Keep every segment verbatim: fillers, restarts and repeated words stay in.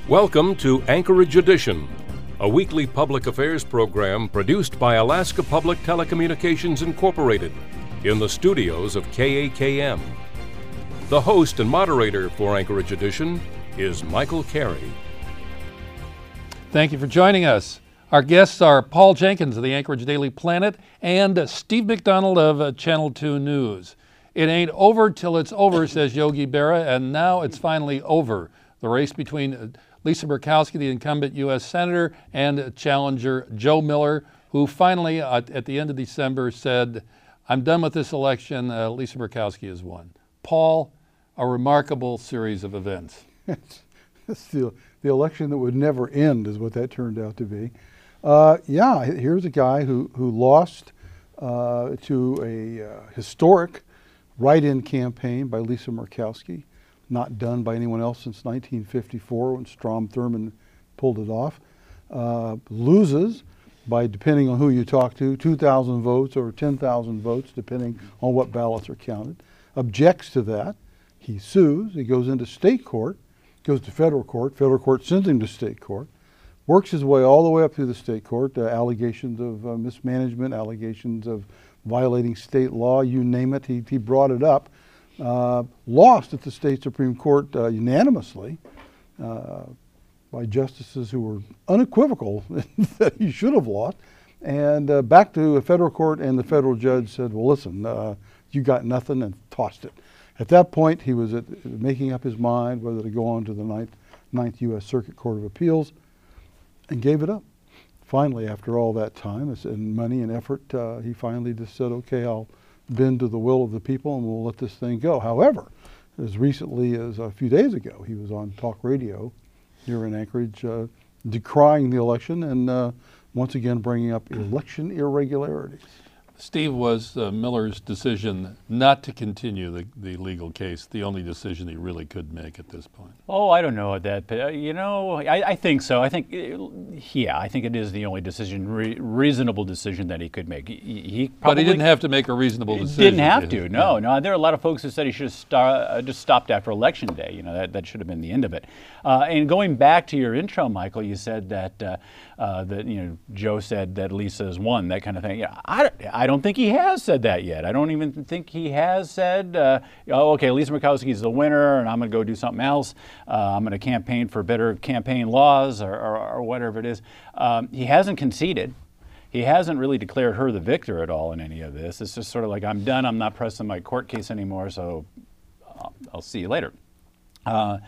Welcome to Anchorage Edition, a weekly public affairs program produced by Alaska Public Telecommunications Incorporated in the studios of K A K M. The host and moderator for Anchorage Edition is Michael Carey. Thank you for joining us. Our guests are Paul Jenkins of the Anchorage Daily Planet and Steve McDonald of Channel two News. It ain't over till it's over, says Yogi Berra, and now it's finally over. The race between Lisa Murkowski, the incumbent U S Senator, and challenger Joe Miller, who finally, uh, at the end of December, said, I'm done with this election. Uh, Lisa Murkowski has won. Paul, a remarkable series of events. It's the, the election that would never end is what that turned out to be. Uh, yeah, here's a guy who, who lost uh, to a uh, historic write-in campaign by Lisa Murkowski, not done by anyone else since nineteen fifty-four when Strom Thurmond pulled it off. Uh, loses by, depending on who you talk to, two thousand votes or ten thousand votes, depending on what ballots are counted. Objects to that. He sues. He goes into state court, goes to federal court. Federal court sends him to state court. Works his way all the way up through the state court. Uh, allegations of uh, mismanagement, allegations of violating state law, you name it. He, he brought it up. Uh, lost at the state Supreme Court uh, unanimously uh, by justices who were unequivocal that he should have lost. And uh, back to a federal court, and the federal judge said, well, listen, uh, you got nothing, and tossed it. At that point, he was at, making up his mind whether to go on to the ninth, ninth U S Circuit Court of Appeals, and gave it up. Finally, after all that time and money and effort, uh, he finally just said, okay, I'll bend to the will of the people and we'll let this thing go. However, as recently as a few days ago, he was on talk radio here in Anchorage uh, decrying the election and uh, once again bringing up election irregularities. Steve, was uh, Miller's decision not to continue the, the legal case the only decision he really could make at this point? Oh, I don't know that, but uh, you know, I, I think so. I think, uh, yeah, I think it is the only decision, re reasonable decision that he could make. He, he probably, but he didn't have to make a reasonable decision. Didn't have to. No, yeah. no. There are a lot of folks who said he should have star, uh, just stopped after Election Day. You know, that that should have been the end of it. Uh, and going back to your intro, Michael, you said that uh, uh, that you know Joe said that Lisa has won, that kind of thing. Yeah, I I don't think he has said that yet. I don't even think he has said, uh, oh, okay, Lisa Murkowski is the winner, and I'm going to go do something else. Uh, I'm going to campaign for better campaign laws or, or, or whatever it is. Um, he hasn't conceded. He hasn't really declared her the victor at all in any of this. It's just sort of like, I'm done. I'm not pressing my court case anymore, so I'll, I'll see you later. Uh,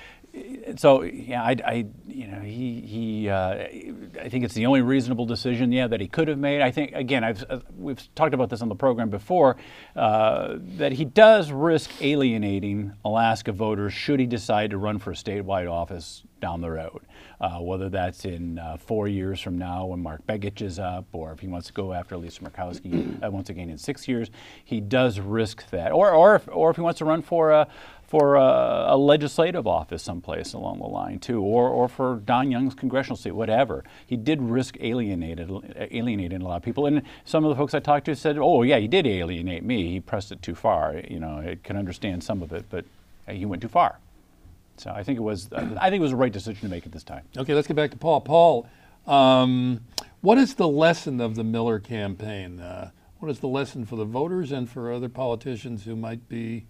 So yeah, I, I, you know, he, he, uh, I think it's the only reasonable decision, yeah, that he could have made. I think, again, I've, uh, we've talked about this on the program before, uh, that he does risk alienating Alaska voters should he decide to run for a statewide office down the road, uh, whether that's in uh, four years from now when Mark Begich is up, or if he wants to go after Lisa Murkowski uh, once again in six years, he does risk that, or, or, if, or if he wants to run for a for a, a legislative office someplace along the line too, or, or for Don Young's congressional seat, whatever. He did risk alienated, alienating a lot of people. And some of the folks I talked to said, oh yeah, he did alienate me. He pressed it too far. You know, I can understand some of it, but he went too far. So I think it was, I think it was the right decision to make at this time. Okay, let's get back to Paul. Paul, um, what is the lesson of the Miller campaign? Uh, what is the lesson for the voters and for other politicians who might be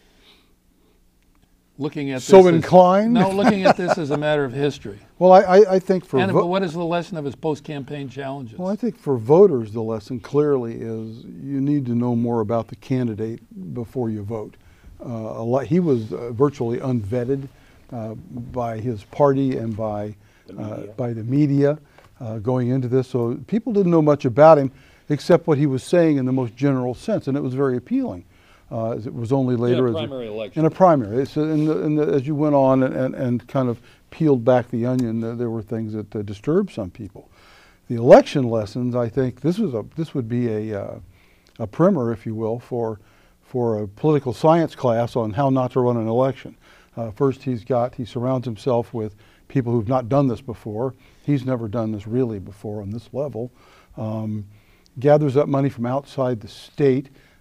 looking at this so as, inclined? No, looking at this as a matter of history. Well, I, I, I think for and but what is the lesson of his post-campaign challenges? Well, I think for voters, the lesson clearly is you need to know more about the candidate before you vote. Uh, a lot, he was uh, virtually unvetted uh, by his party and by the uh, by the media uh, going into this, so people didn't know much about him except what he was saying in the most general sense, and it was very appealing. Uh, it was only later in a primary as a, election. In a primary. It's in the, in the, as you went on and, and, and kind of peeled back the onion, uh, there were things that uh, disturbed some people. The election lessons, I think, this was a this would be a uh, a primer, if you will, for for a political science class on how not to run an election. Uh, first, he's got he surrounds himself with people who've not done this before. He's never done this really before on this level. Um, gathers up money from outside the state.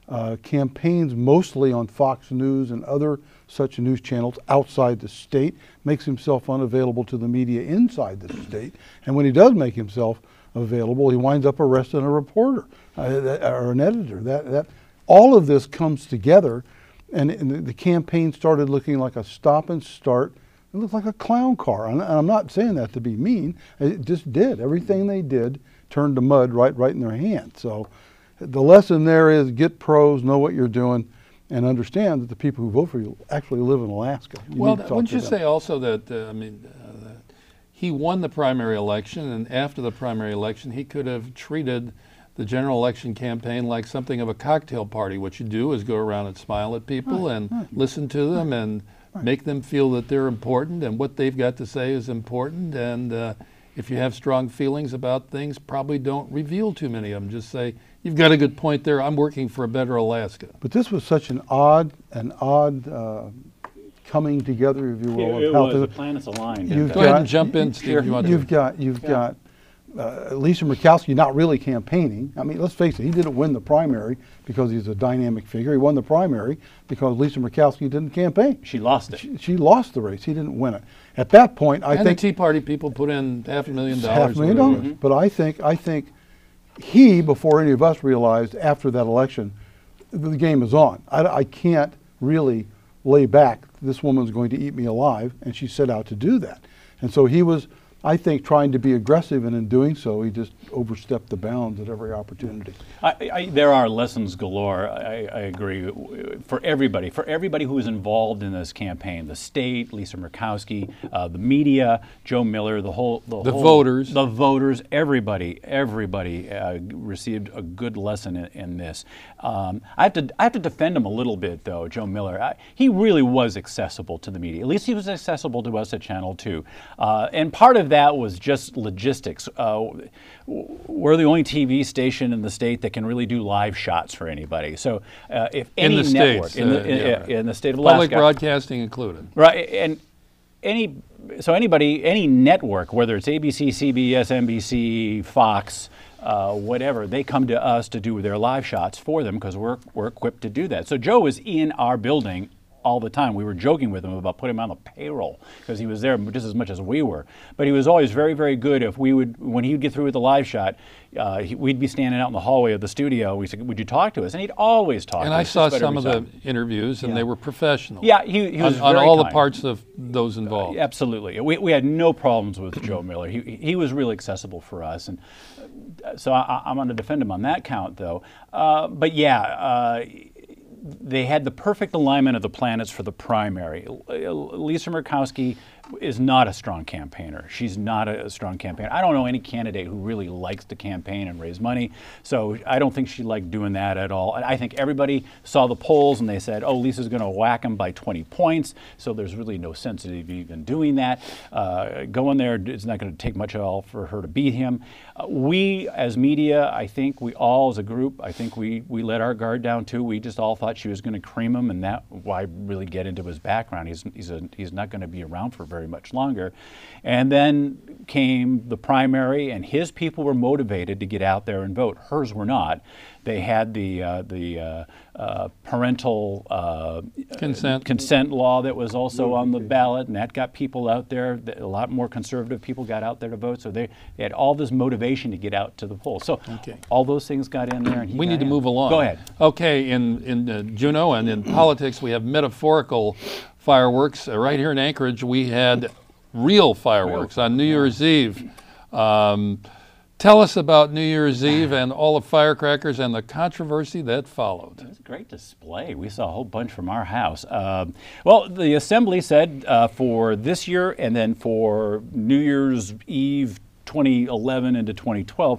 uh, campaigns mostly on Fox News and other such news channels outside the state, makes himself unavailable to the media inside the state, and when he does make himself available, he winds up arresting a reporter uh, or an editor. That, that, all of this comes together, and, and the, the campaign started looking like a stop and start. It looked like a clown car, and I'm not saying that to be mean. It just did. Everything they did turned to mud right, right in their hands. So the lesson there is get pros, know what you're doing, and understand that the people who vote for you actually live in Alaska. You well, need to talk wouldn't to you them. say also that, uh, I mean, uh, that he won the primary election, and after the primary election, he could have treated the general election campaign like something of a cocktail party. What you do is go around and smile at people Right, and right. listen to them and Right. make them feel that they're important and what they've got to say is important. And uh, if you have strong feelings about things, probably don't reveal too many of them. Just say, you've got a good point there. I'm working for a better Alaska. But this was such an odd, an odd uh, coming together, if you will. It, of it how was. to- The planets aligned. You've Go ahead got- and jump in, Steve. if you want to. You've got, you've got uh, Lisa Murkowski not really campaigning. I mean, let's face it, he didn't win the primary because he's a dynamic figure. He won the primary because Lisa Murkowski didn't campaign. She lost it. She, she lost the race. He didn't win it. At that point, I and think the Tea Party people put in half a million dollars. half a million whatever it dollars. was. But I think, I think he, before any of us realized after that election, the game is on. I, I can't really lay back. This woman's going to eat me alive, and she set out to do that. And so he was, I think, trying to be aggressive, and in doing so, he just overstepped the bounds at every opportunity. I, I, there are lessons galore. I, I agree for everybody, for everybody who was involved in this campaign: the state, Lisa Murkowski, uh, the media, Joe Miller, the whole, the, The whole, voters. the voters. Everybody, everybody uh, received a good lesson in, in this. Um, I have to, I have to defend him a little bit, though. Joe Miller, I, he really was accessible to the media. At least he was accessible to us at Channel Two, uh, and part of that was just logistics. Uh, we're the only T V station in the state that can really do live shots for anybody. So uh, if In any the network States, in, the, uh, in, yeah, right. in the state of Alaska, Public broadcasting included. right, and any so anybody, any network, whether it's A B C, C B S, N B C, Fox, uh, whatever, they come to us to do their live shots for them because we're we're equipped to do that. So Joe was in our building all the time. We were joking with him about putting him on the payroll because he was there just as much as we were. But he was always very, very good. If we would, when he would get through with the live shot, uh, he, we'd be standing out in the hallway of the studio. We said, "Would you talk to us?" And he'd always talk. And to I us, saw just about some of every the time. interviews, and Yeah. they were professional. Yeah, he, he was on, on very all the kind. parts of those involved. Absolutely. We, we had no problems with Joe Miller. He, he was really accessible for us. And uh, so I, I'm going to defend him on that count, though. Uh, but yeah, uh, they had the perfect alignment of the planets for the primary. Lisa Murkowski is not a strong campaigner. She's not a, a strong campaigner. I don't know any candidate who really likes to campaign and raise money, so I don't think she liked doing that at all. I think everybody saw the polls and they said, oh, Lisa's going to whack him by twenty points, so there's really no sense of even doing that. Uh, going there, it's not going to take much at all for her to beat him. Uh, we, as media, I think we all, as a group, I think we, we let our guard down too. We just all thought she was going to cream him, and that, why really get into his background? He's, he's, a, he's not going to be around for very much longer. And then came the primary, and his people were motivated to get out there and vote. Hers were not. They had the uh, the uh, uh, parental uh, Consent. consent law that was also on the ballot, and that got people out there. A lot more conservative people got out there to vote, so they, they had all this motivation to get out to the polls. So Okay. all those things got in there. And he We got need to in. move along. Go ahead. Okay, in, in uh, Juneau and in politics, we have metaphorical fireworks. Uh, right here in Anchorage, we had real fireworks on New Year's Eve. Um, tell us about New Year's Eve and all the firecrackers and the controversy that followed. It was a great display. We saw a whole bunch from our house. Um, well, the assembly said uh, for this year and then for New Year's Eve twenty eleven into twenty twelve,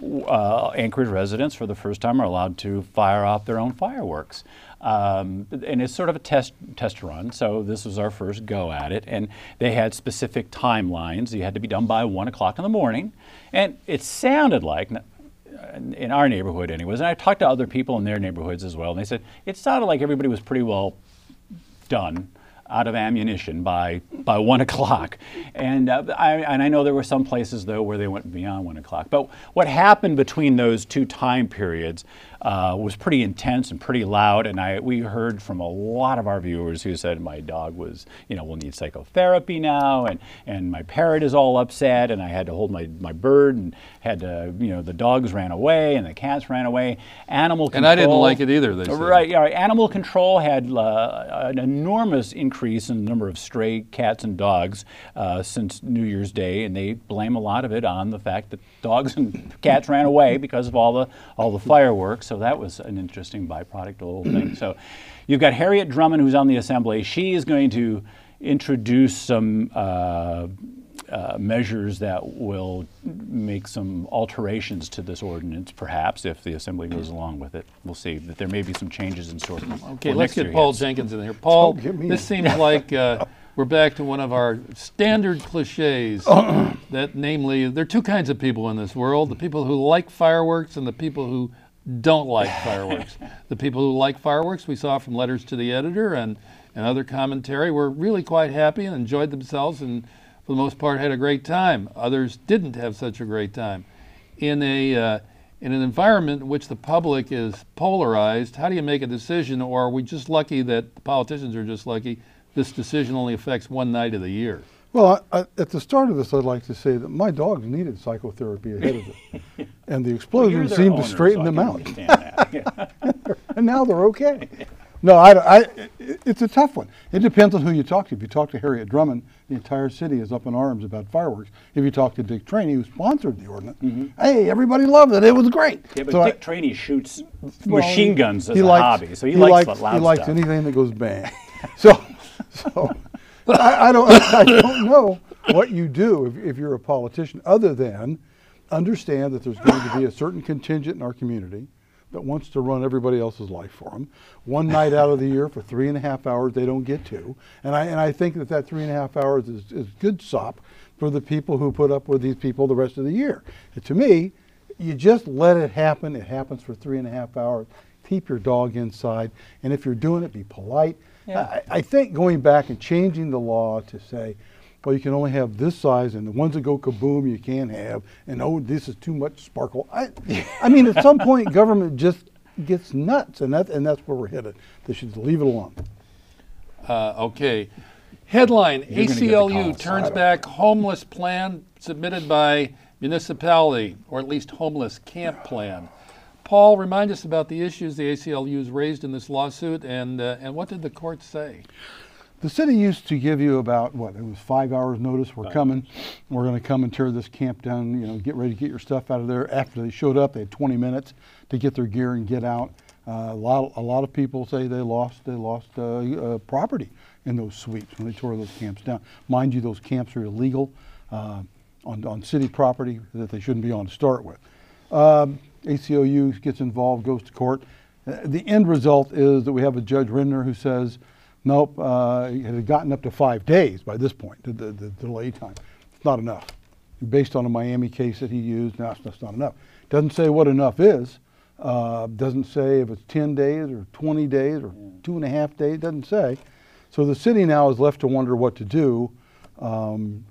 uh, Anchorage residents for the first time are allowed to fire off their own fireworks. Um, and it's sort of a test test run, so this was our first go at it. And they had specific timelines. You had to be done by one o'clock in the morning. And it sounded like, in our neighborhood anyways, and I talked to other people in their neighborhoods as well, and they said it sounded like everybody was pretty well done. out of ammunition by by one o'clock, and uh, I and I know there were some places though where they went beyond one o'clock. But what happened between those two time periods uh, was pretty intense and pretty loud. And I we heard from a lot of our viewers who said my dog was, you know, will need psychotherapy now, and and my parrot is all upset, and I had to hold my my bird, and had to, you know, the dogs ran away and the cats ran away. Animal control, and I didn't like it either. They said. Right, yeah. Animal control had uh, an enormous increase in the number of stray cats and dogs uh, since New Year's Day, and they blame a lot of it on the fact that dogs and cats ran away because of all the all the fireworks. So that was an interesting byproduct of the whole thing. So you've got Harriet Drummond, who's on the Assembly. She is going to introduce some uh, uh, measures that will make some alterations to this ordinance, perhaps, if the Assembly goes along with it. We'll see. But there may be some changes in store. Okay, let's get Paul Jenkins in here. Paul, Oh, get me this in. seems like uh, we're back to one of our standard cliches. That, namely, there are two kinds of people in this world: the people who like fireworks and the people who don't like fireworks. The people who like fireworks, we saw from letters to the editor and, and other commentary, were really quite happy and enjoyed themselves, and for the most part had a great time. Others didn't have such a great time. In a uh, in an environment in which the public is polarized, how do you make a decision? Or are we just lucky that the politicians are just lucky this decision only affects one night of the year? Well, I, I, at the start of this, I'd like to say that my dogs needed psychotherapy ahead of it. And the explosion their seemed to owner, straighten so I them can out. understand that. Yeah. And now they're okay. No, I, I, it- it's a tough one. It depends on who you talk to. If you talk to Harriet Drummond, the entire city is up in arms about fireworks. If you talk to Dick Cheney, who sponsored the ordinance, hey, everybody loved it. It was great. Yeah, but So I- Dick Cheney shoots well, machine guns as he a likes- hobby, so he, likes, likes, loud he likes stuff. anything that goes bang. so, so I, I don't, I don't know what you do if, if you're a politician, other than understand that there's going to be a certain contingent in our community that wants to run everybody else's life for them. One night out of the year for three and a half hours they don't get to, and I and I think that that three and a half hours is, is good sop for the people who put up with these people the rest of the year. And to me, you just let it happen. It happens for three and a half hours. Keep your dog inside, and if you're doing it, be polite. Yeah. I, I think going back and changing the law to say, well, you can only have this size, and the ones that go kaboom you can't have, and oh, this is too much sparkle. I, I mean, at some point, government just gets nuts, and that and that's where we're headed. They should leave it alone. Uh, okay. Headline, You're gonna get the A C L U calls. turns back homeless plan submitted by municipality, or at least homeless camp plan. Paul, remind us about the issues the A C L U's raised in this lawsuit, and uh, and what did the court say? The city used to give you about, what, it was five hours notice, we're coming, we're gonna come and tear this camp down, you know, get ready to get your stuff out of there. After they showed up, they had twenty minutes to get their gear and get out. Uh, a lot, a lot of people say they lost, they lost uh, uh, property in those sweeps when they tore those camps down. Mind you, those camps are illegal uh, on, on city property that they shouldn't be on to start with. Um, A C L U gets involved, goes to court. Uh, the end result is that we have a Judge Rindner who says, nope, uh, it had gotten up to five days by this point, the, the, the delay time. It's not enough. Based on a Miami case that he used, no, that's not enough. Doesn't say what enough is. Uh, doesn't say if it's ten days or twenty days or two and a half days, doesn't say. So the city now is left to wonder what to do. Um,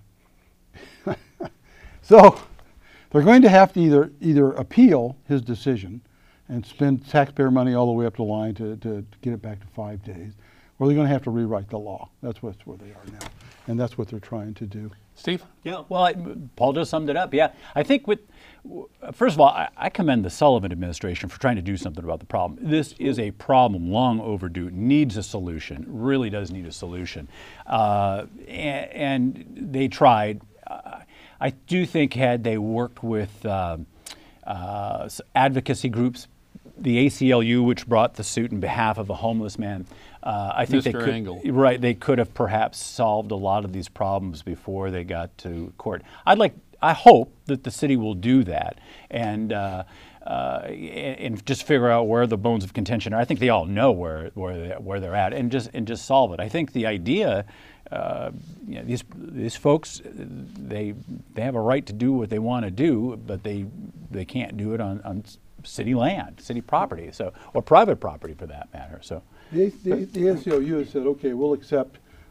so they're going to have to either, either appeal his decision and spend taxpayer money all the way up the line to, to, to get it back to five days, or they're going to have to rewrite the law. That's what's where they are now, and that's what they're trying to do. Steve? Yeah, well, I, Paul just summed it up. Yeah, I think with, first of all, I, I commend the Sullivan administration for trying to do something about the problem. This is a problem long overdue, needs a solution, really does need a solution. Uh, and, and they tried. Uh, I do think had they worked with um, uh, advocacy groups, the A C L U, which brought the suit in behalf of a homeless man, uh, I think Mister they could, Engel. right, they could have perhaps solved a lot of these problems before they got to court. I'd like, I hope that the city will do that and uh, uh, and, and just figure out where the bones of contention are. I think they all know where where they, where they're at, and just and just solve it. I think the idea. Uh, you know, these these folks, they they have a right to do what they want to do, but they they can't do it on, on city land, city property, so or private property for that matter. So The, the, the A C L U has said, okay, we'll accept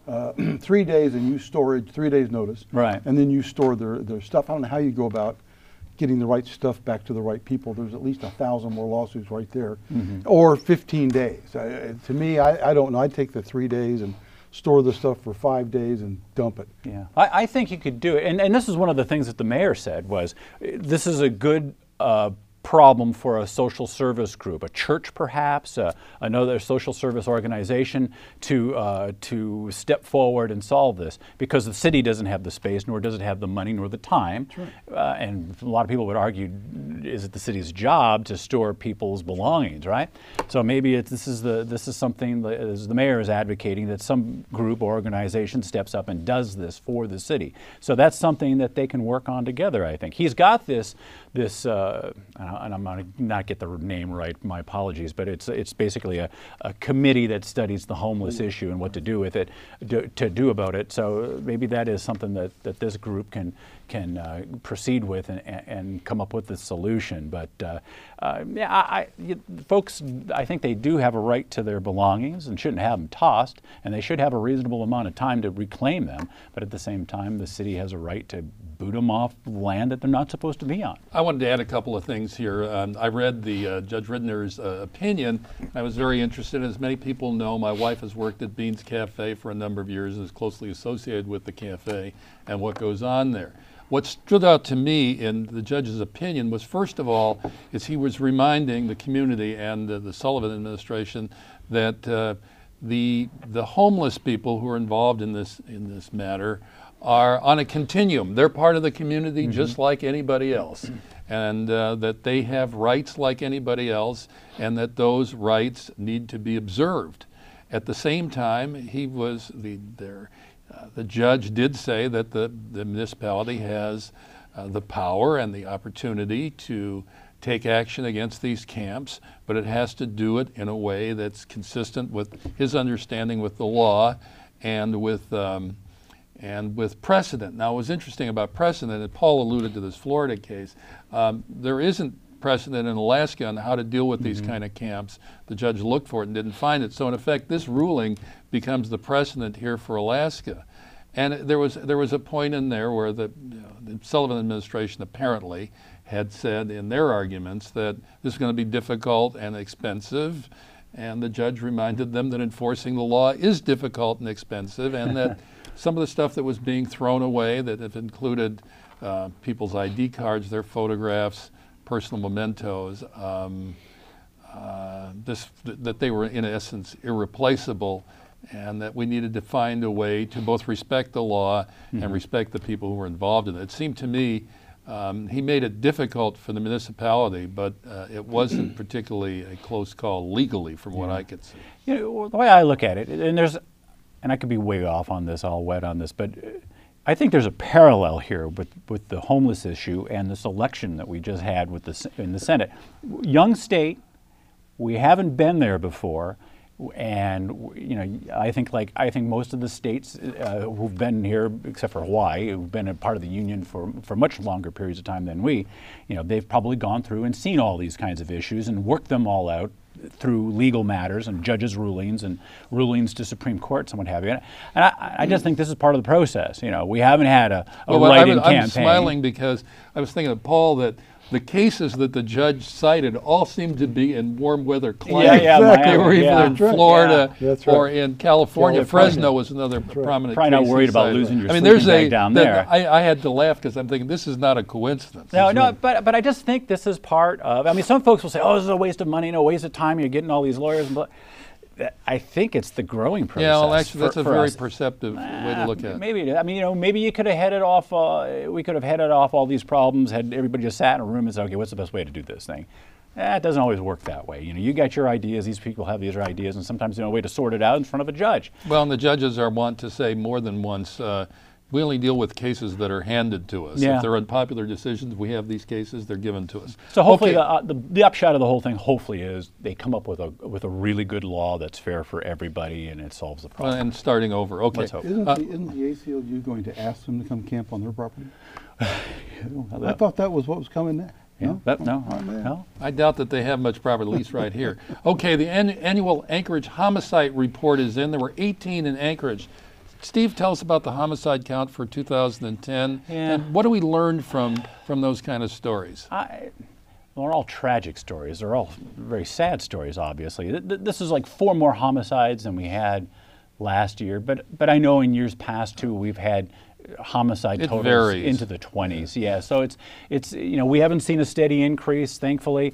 uh, three days and you storage, three days notice. Right. And then you store their, their stuff. I don't know how you go about getting the right stuff back to the right people. There's at least a thousand more lawsuits right there. Mm-hmm. Or fifteen days. Uh, to me, I, I don't know. I'd take the three days and store the stuff for five days and dump it. Yeah, I, I think you could do it. And, and this is one of the things that the mayor said was, this is a good uh, problem for a social service group, a church perhaps, uh, another social service organization to uh, to step forward and solve this, because the city doesn't have the space, nor does it have the money, nor the time. Right. Uh, and a lot of people would argue, is it the city's job to store people's belongings, right? So maybe it's, this is the this is something that, as the mayor is advocating, that some group or organization steps up and does this for the city. So that's something that they can work on together, I think. He's got this this. Uh, and I'm going to not get the name right, my apologies, but it's it's basically a, a committee that studies the homeless issue and what to do with it, do, to do about it. So maybe that is something that, that this group can can uh, proceed with and, and come up with the solution. But uh, uh, yeah, I, I, you, folks, I think they do have a right to their belongings and shouldn't have them tossed, and they should have a reasonable amount of time to reclaim them. But at the same time, the city has a right to boot them off land that they're not supposed to be on. I wanted to add a couple of things here. Um, I read the uh, Judge Ridner's uh, opinion. I was very interested. As many people know, my wife has worked at Beans Cafe for a number of years and is closely associated with the cafe and what goes on there. What stood out to me in the judge's opinion was, first of all, is he was reminding the community and uh, the Sullivan administration that uh, the the homeless people who are involved in this in this matter are on a continuum. They're part of the community mm-hmm. just like anybody else, and uh, that they have rights like anybody else, and that those rights need to be observed. At the same time, he was the there. Uh, the judge did say that the, the municipality has uh, the power and the opportunity to take action against these camps, but it has to do it in a way that's consistent with his understanding with the law and with um, and with precedent. Now, what was interesting about precedent, and Paul alluded to this Florida case, um, there isn't precedent in Alaska on how to deal with these mm-hmm. kind of camps. The judge looked for it and didn't find it. So in effect, this ruling becomes the precedent here for Alaska. And there was there was a point in there where the, you know, the Sullivan administration apparently had said in their arguments that this is going to be difficult and expensive, and the judge reminded them that enforcing the law is difficult and expensive, and that some of the stuff that was being thrown away, that have included uh, people's I D cards, their photographs, personal mementos, um, uh, this, th that they were in essence irreplaceable, and that we needed to find a way to both respect the law mm-hmm. and respect the people who were involved in it. It seemed to me um, he made it difficult for the municipality, but uh, it wasn't particularly a close call legally from what yeah. I could see. You know, the way I look at it, and there's, and I could be way off on this, all wet on this, but I think there's a parallel here with, with the homeless issue and this election that we just had with the, in the Senate. Young state, we haven't been there before, and you know, I think like I think most of the states uh, who've been here, except for Hawaii, who've been a part of the union for for much longer periods of time than we, you know, they've probably gone through and seen all these kinds of issues and worked them all out through legal matters and judges' rulings and rulings to Supreme Courts and what have you. And I, I just think this is part of the process. You know, we haven't had a, a well, write-in I'm, campaign. I'm smiling because I was thinking of Paul that the cases that the judge cited all seemed to be in warm weather climates. Yeah, yeah, exactly. They were either yeah. in Florida yeah. That's right. or in California. California. Fresno was another right. prominent Probably not case worried about cited. losing your I mean, sleeping there's bag a, down the, there. I, I had to laugh because I'm thinking this is not a coincidence. No, no, right. but but I just think this is part of. I mean, some folks will say, "Oh, this is a waste of money, no waste of time. You're getting all these lawyers." And blah. I think it's the growing process. Yeah, well, actually, for, that's a for very us. perceptive Ah, way to look at it. Maybe it is. I mean, you know, maybe you could have headed off. Uh, we could have headed off all these problems. Had everybody just sat in a room and said, "Okay, what's the best way to do this thing?" Eh, it doesn't always work that way. You know, you got your ideas. These people have these ideas, and sometimes you know a way to sort it out in front of a judge. Well, and the judges are wont to say more than once, uh, we only deal with cases that are handed to us. Yeah. If they're unpopular decisions, we have these cases, they're given to us. So hopefully, Okay. the, uh, the the upshot of the whole thing, hopefully, is they come up with a with a really good law that's fair for everybody, and it solves the Uh, problem. and starting over. Okay. Let's hope. Isn't, Uh, the, isn't the A C L U going to ask them to come camp on their property? I that- thought that was what was coming next. Yeah, No? that, no, Oh, man. no. I doubt that they have much property, at least right here. Okay, the an- annual Anchorage homicide report is in. There were eighteen in Anchorage. Steve, tell us about the homicide count for two thousand ten. Yeah. And what do we learn from, from those kind of stories? I, well, they're all tragic stories. They're all very sad stories, obviously. Th- th- This is like four more homicides than we had last year. But but I know in years past, too, we've had homicide It totals varies. into the twenties. Yeah, so it's, it's you know, we haven't seen a steady increase, thankfully.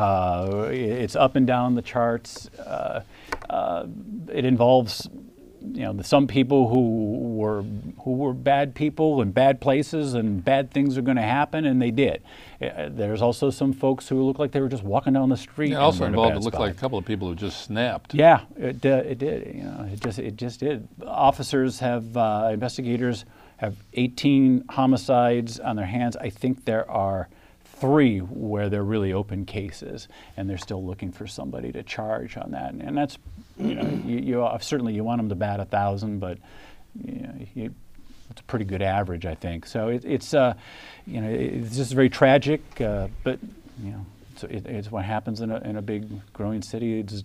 Uh, it's up and down the charts. Uh, uh, it involves, you know, some people who were who were bad people in bad places, and bad things are going to happen, and they did. Uh, there's also some folks who look like they were just walking down the street. It and also were in a involved, bad it looked spot. like a couple of people who just snapped. Yeah, it, uh, it did. You know, it just it just did. Officers have uh, investigators have eighteen homicides on their hands. I think there are three where they're really open cases, and they're still looking for somebody to charge on that. And that's, you know, you, you uh, certainly you want them to bat a thousand, but you know, you, it's a pretty good average, I think. So it, it's uh, you know, it's just very tragic, uh, but you know, it's, it, it's what happens in a in a big growing city. It's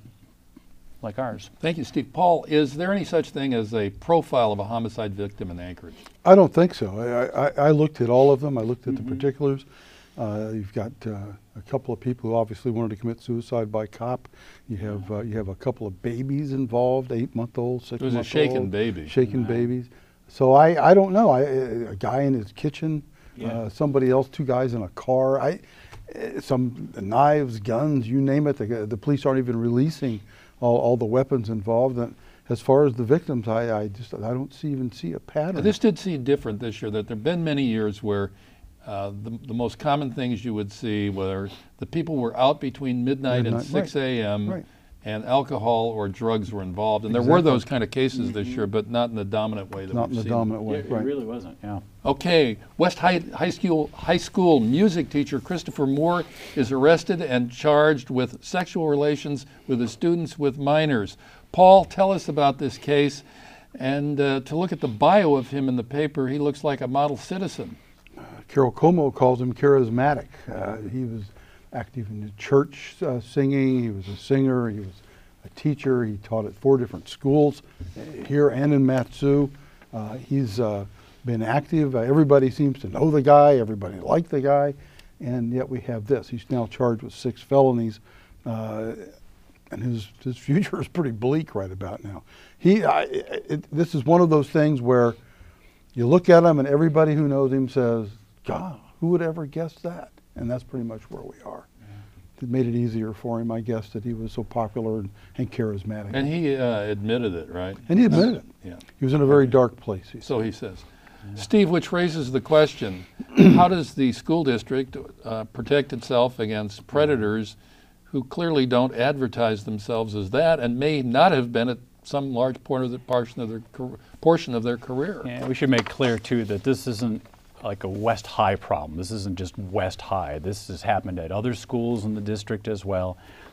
like ours. Thank you, Steve. Paul, is there any such thing as a profile of a homicide victim in Anchorage? I don't think so. I, I, I looked at all of them. I looked at the particulars. Uh, you've got uh, a couple of people who obviously wanted to commit suicide by cop. You have uh, you have a couple of babies involved, eight-month-old, six-month-old. It was a shaken baby. Shaken babies. So I, I don't know. I, a guy in his kitchen, Yeah. uh, somebody else, two guys in a car. I, eh, some knives, guns, you name it. The, the police aren't even releasing all, all the weapons involved. And as far as the victims, I, I just I don't see, even see a pattern. This did seem different this year, that there have been many years where uh, the, the most common things you would see were the people were out between midnight, Midnight, and six a m right. and alcohol or drugs were involved. And there were Exactly. those kind of cases this year, but not in the dominant way that Not in we've the seen. dominant way, It, it right? really wasn't. Yeah. Okay, West High, High School High School music teacher Christopher Moore is arrested and charged with sexual relations with his students with minors. Paul, tell us about this case. And uh, to look at the bio of him in the paper, he looks like a model citizen. Carol Como calls him charismatic. Uh, he was active in the church uh, singing. He was a singer. He was a teacher. He taught at four different schools uh, here and in Matsu. Uh, he's uh, been active. Uh, everybody seems to know the guy. Everybody liked the guy. And yet we have this. He's now charged with six felonies. Uh, and his, his future is pretty bleak right about now. He, I, it, this is one of those things where you look at him and everybody who knows him says, God, who would ever guess that? And that's pretty much where we are. Yeah. It made it easier for him, I guess, that he was so popular and, and charismatic. And he uh, admitted it, right? And he admitted it. Yeah. He was in a very dark place. He So he says. Yeah. Steve, which raises the question, how does the school district uh, protect itself against predators who clearly don't advertise themselves as that and may not have been at some large part of the portion of their portion of their career? Yeah, we should make clear too that this isn't like a West High problem. This isn't just West High. This has happened at other schools in the district as well,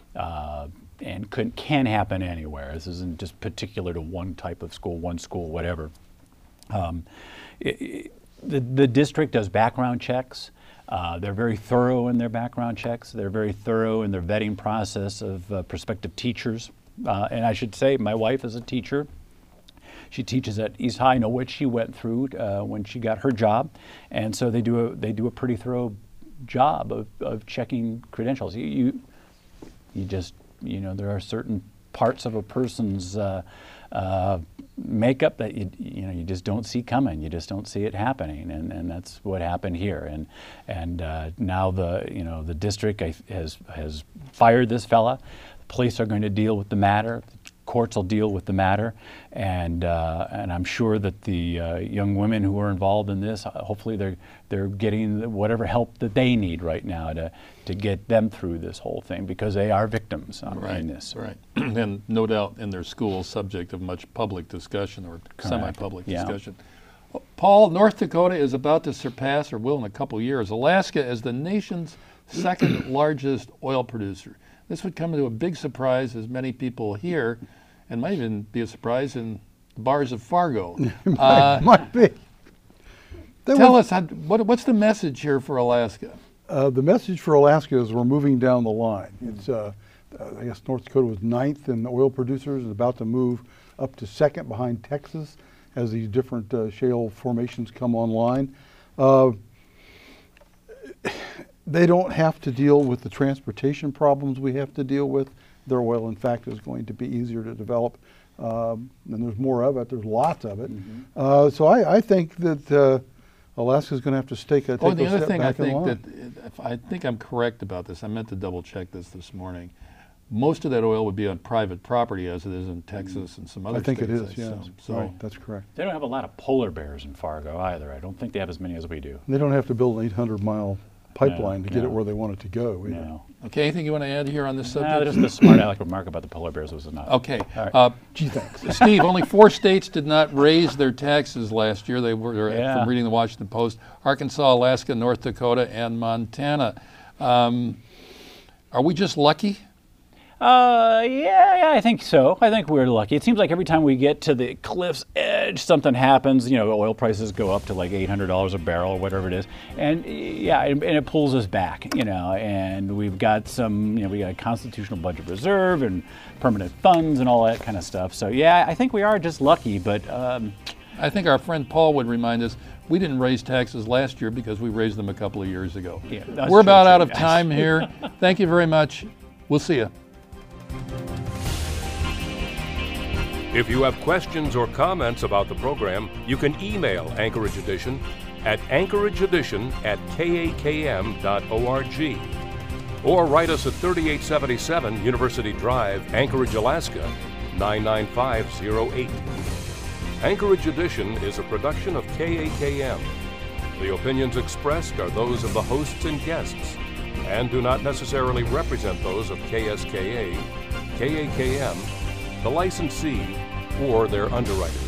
uh, and could, can happen anywhere. This isn't just particular to one type of school, one school, whatever. Um, it, it, the, the district does background checks. Uh, they're very thorough in their background checks. They're very thorough in their vetting process of uh, prospective teachers. Uh, and I should say, my wife is a teacher. She teaches at East High. I know what she went through uh, when she got her job, and so they do a they do a pretty thorough job of, of checking credentials. You, you you just you know there are certain parts of a person's uh, uh, makeup that you you know you just don't see coming. You just don't see it happening, and, and that's what happened here. And and uh, now the you know the district has has fired this fella. The police are going to deal with the matter. Courts will deal with the matter, and uh, and I'm sure that the uh, young women who are involved in this, uh, hopefully they're they're getting whatever help that they need right now to to get them through this whole thing, because they are victims on right, in this. Right, and no doubt in their schools, subject of much public discussion or semi-public yeah. discussion. Paul, North Dakota is about to surpass, or will in a couple years, Alaska as the nation's second largest oil producer. This would come to a big surprise, as many people here, and might even be a surprise in the bars of Fargo. might, uh, might be. There tell was, us, how, what, what's the message here for Alaska? Uh, the message for Alaska is we're moving down the line. It's, uh, uh, I guess North Dakota was ninth in the oil producers, is about to move up to second behind Texas, as these different uh, shale formations come online. Uh, they don't have to deal with the transportation problems we have to deal with. Their oil, in fact, is going to be easier to develop. Um, and there's more of it. There's lots of it. Mm-hmm. uh, so I, I think that uh, Alaska's going to have to stake a, take oh, the a other step thing I back in think line. that if I think I'm correct about this. I meant to double check this this morning. Most of that oil would be on private property, as it is in Texas and some other I think states. it is, I yes. assume. So Right, that's correct. They don't have a lot of polar bears in Fargo either. I don't think they have as many as we do. They don't have to build an eight hundred mile pipeline No, to get no. it where they want it to go. either. No. okay, anything you want to add here on this Nah, subject? just the smart aleck remark about the polar bears was enough. Okay. All right. Uh, Gee, thanks. Steve, only four states did not raise their taxes last year. They were, Yeah. from reading the Washington Post, Arkansas, Alaska, North Dakota, and Montana. Um, are we just lucky? Uh, yeah, yeah, I think so. I think we're lucky. It seems like every time we get to the cliff's edge, something happens. You know, oil prices go up to like eight hundred dollars a barrel or whatever it is. And yeah, and, and it pulls us back, you know, and we've got some, you know, we got a constitutional budget reserve and permanent funds and all that kind of stuff. So yeah, I think we are just lucky, but um, I think our friend Paul would remind us we didn't raise taxes last year because we raised them a couple of years ago. Yeah, that's We're true, about too, out of yes. time here. Thank you very much. We'll see you. If you have questions or comments about the program, you can email Anchorage Edition at anchorageedition at k a k m dot org or write us at thirty-eight seventy-seven University Drive, Anchorage, Alaska, nine nine five zero eight. Anchorage Edition is a production of K A K M. The opinions expressed are those of the hosts and guests and do not necessarily represent those of K S K A, K A K M, the licensee, or their underwriters.